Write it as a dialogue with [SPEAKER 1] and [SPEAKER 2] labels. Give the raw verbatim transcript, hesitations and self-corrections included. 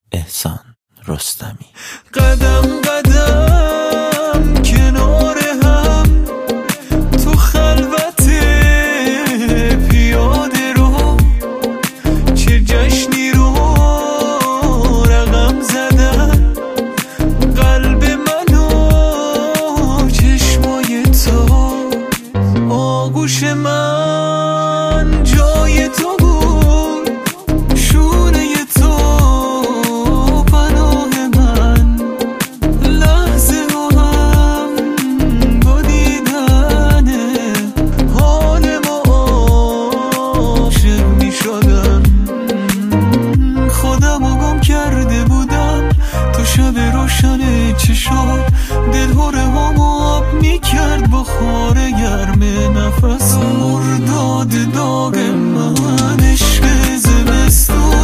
[SPEAKER 1] احسان رستمی.
[SPEAKER 2] قدم قدم کنار هم تو خلوت پیاده رو، چه جشنی رو رقم زدن قلب من و چشمای تو. آغوش من جای تو بود، شونه تو پناه من، لحظه ها هم با دیدن حال ما عاشق می شدم. خودم رو گم کرده بودم تو شب روشن چشام، دل هره هم آب می کرد بخار گرم نفس. مرداد داغ من عشق زمستون